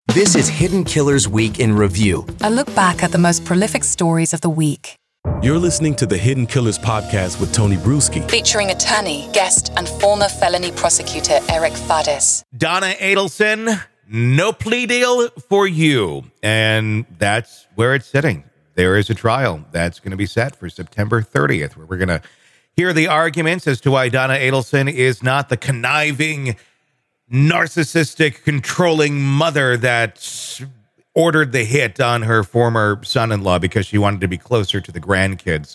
This is Hidden Killers Week in Review. A look back at the most prolific stories of the week. You're listening to the Hidden Killers podcast with Tony Bruschi. Featuring attorney, guest, and former felony prosecutor Eric Faddis. Donna Adelson, no plea deal for you. And that's where it's sitting. There is a trial that's going to be set for September 30th, where we're going to hear the arguments as to why Donna Adelson is not the conniving, narcissistic, controlling mother that ordered the hit on her former son-in-law because she wanted to be closer to the grandkids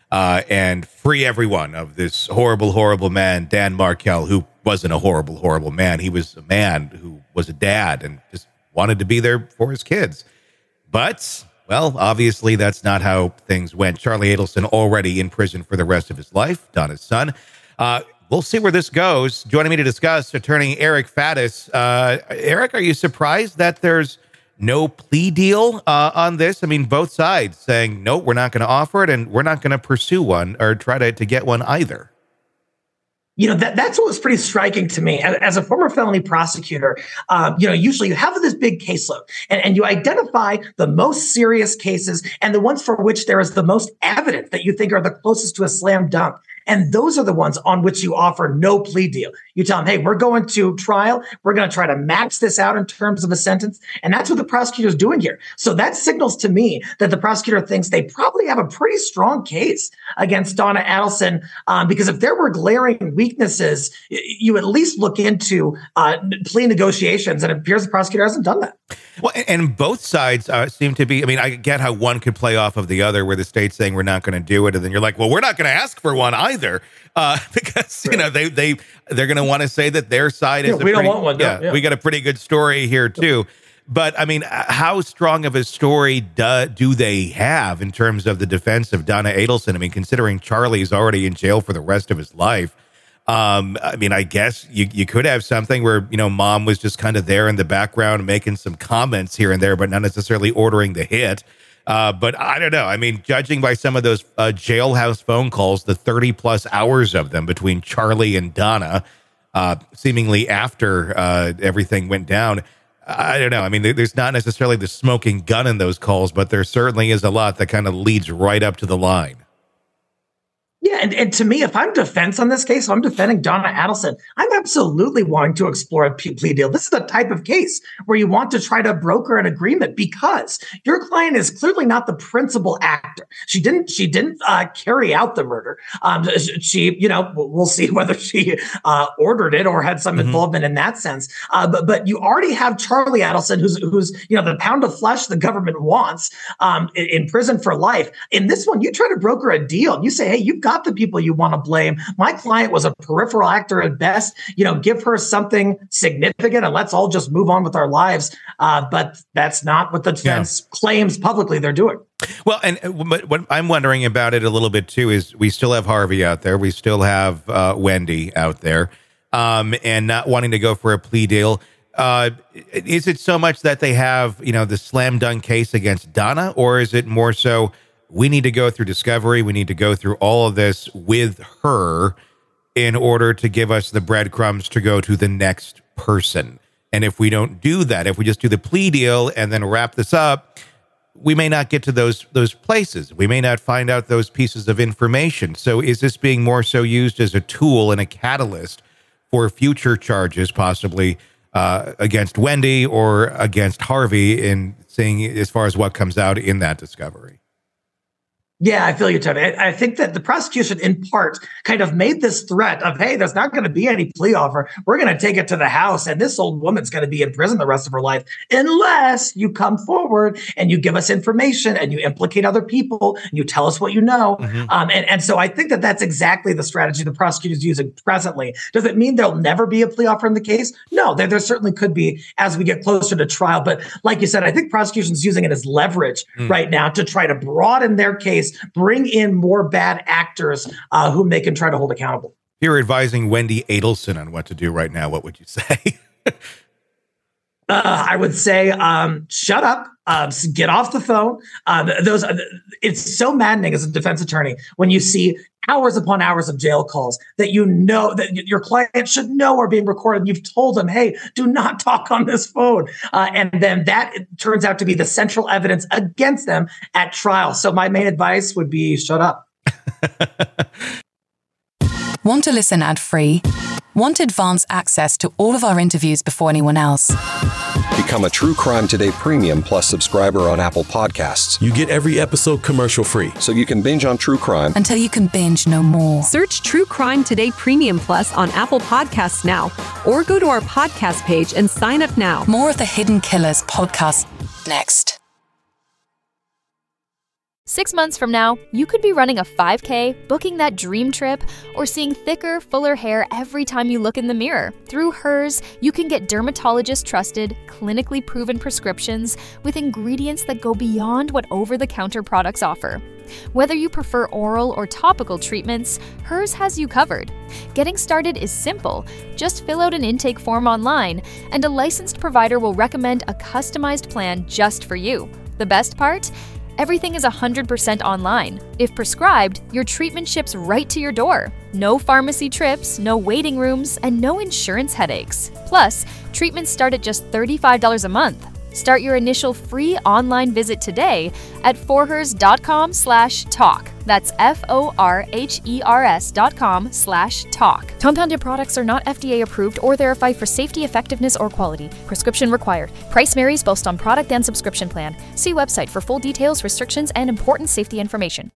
and free everyone of this horrible, horrible man, Dan Markel, who wasn't a horrible, horrible man. He was a man who was a dad and just wanted to be there for his kids. But, well, obviously that's not how things went. Charlie Adelson already in prison for the rest of his life, Donna's son. We'll see where this goes. Joining me to discuss, attorney Eric Faddis. Eric, are you surprised that there's no plea deal on this? I mean, both sides saying, no, we're not going to offer it, and we're not going to pursue one or try to get one either. You know, that's what was pretty striking to me. As a former felony prosecutor, usually you have this big caseload and you identify the most serious cases and the ones for which there is the most evidence that you think are the closest to a slam dunk. And those are the ones on which you offer no plea deal. You tell them, hey, we're going to trial. We're going to try to max this out in terms of a sentence. And that's what the prosecutor is doing here. So that signals to me that the prosecutor thinks they probably have a pretty strong case against Donna Adelson, because if there were glaring weaknesses, you at least look into plea negotiations. And it appears the prosecutor hasn't done that. Well, and both sides seem to be, I mean, I get how one could play off of the other, where the state's saying we're not going to do it. And then you're like, well, we're not going to ask for one either, because, you know, they're going to want to say that their side is, we don't want one. Yeah, we got a pretty good story here too. But I mean, how strong of a story do they have in terms of the defense of Donna Adelson? I mean, considering Charlie's already in jail for the rest of his life. I mean, I guess you could have something where, you know, mom was just kind of there in the background making some comments here and there, but not necessarily ordering the hit. But I don't know. I mean, judging by some of those jailhouse phone calls, the 30 plus hours of them between Charlie and Donna, seemingly after everything went down, I don't know. I mean, there's not necessarily the smoking gun in those calls, but there certainly is a lot that kind of leads right up to the line. Yeah, and to me, if I'm defense on this case, I'm defending Donna Adelson, I'm absolutely wanting to explore a plea deal. This is the type of case where you want to try to broker an agreement because your client is clearly not the principal actor. She didn't carry out the murder. We'll see whether she ordered it or had some involvement in that sense. But you already have Charlie Adelson, who's the pound of flesh the government wants, in prison for life. In this one, you try to broker a deal. You say, hey, you've got the people you want to blame. My client was a peripheral actor at best. Give her something significant and let's all just move on with our lives. But that's not what the defense claims publicly they're doing. Well, but what I'm wondering about it a little bit too is we still have Harvey out there. We still have Wendy out there, and not wanting to go for a plea deal. Is it so much that they have, the slam dunk case against Donna, or is it more so we need to go through discovery, we need to go through all of this with her in order to give us the breadcrumbs to go to the next person? And if we don't do that, if we just do the plea deal and then wrap this up, we may not get to those places. We may not find out those pieces of information. So is this being more so used as a tool and a catalyst for future charges, possibly against Wendy or against Harvey, in seeing as far as what comes out in that discovery? Yeah, I feel you, Tony. I think that the prosecution, in part, kind of made this threat of, hey, there's not going to be any plea offer. We're going to take it to the house, and this old woman's going to be in prison the rest of her life unless you come forward and you give us information and you implicate other people and you tell us what you know. And so I think that that's exactly the strategy the prosecutor is using presently. Does it mean there'll never be a plea offer in the case? No, there certainly could be as we get closer to trial. But like you said, I think prosecution's using it as leverage right now to try to broaden their case, bring in more bad actors whom they can try to hold accountable. If you're advising Wendy Adelson on what to do right now, what would you say? I would say, shut up, get off the phone. It's so maddening as a defense attorney when you see hours upon hours of jail calls that you know that your client should know are being recorded. And you've told them, hey, do not talk on this phone. And then that turns out to be the central evidence against them at trial. So my main advice would be shut up. Want to listen ad-free? Want advanced access to all of our interviews before anyone else? Become a True Crime Today Premium Plus subscriber on Apple Podcasts. You get every episode commercial free. So you can binge on true crime Until you can binge no more. Search True Crime Today Premium Plus on Apple Podcasts now, or go to our podcast page and sign up now. More of the Hidden Killers podcast next. 6 months from now, you could be running a 5K, booking that dream trip, or seeing thicker, fuller hair every time you look in the mirror. Through Hers, you can get dermatologist-trusted, clinically proven prescriptions with ingredients that go beyond what over-the-counter products offer. Whether you prefer oral or topical treatments, Hers has you covered. Getting started is simple. Just fill out an intake form online, and a licensed provider will recommend a customized plan just for you. The best part? Everything is 100% online. If prescribed, your treatment ships right to your door. No pharmacy trips, no waiting rooms, and no insurance headaches. Plus, treatments start at just $35 a month. Start your initial free online visit today at forhers.com/talk. That's forhers.com/talk. Compounded products are not FDA approved or verified for safety, effectiveness, or quality. Prescription required. Price varies both on product and subscription plan. See website for full details, restrictions, and important safety information.